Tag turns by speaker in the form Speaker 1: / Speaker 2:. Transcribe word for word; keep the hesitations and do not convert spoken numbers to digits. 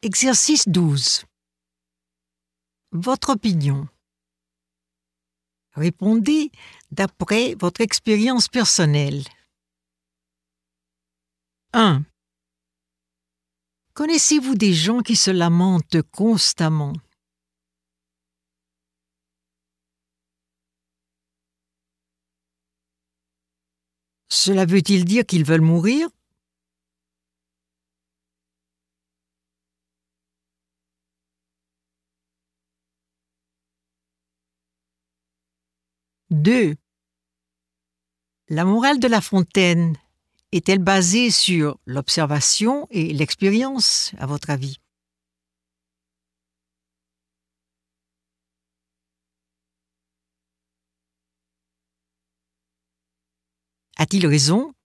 Speaker 1: Exercice douze. Votre opinion. Répondez d'après votre expérience personnelle. un. Connaissez-vous des gens qui se lamentent constamment? Cela veut-il dire qu'ils veulent mourir? deux. La morale de La Fontaine est-elle basée sur l'observation et l'expérience, à votre avis? A-t-il raison?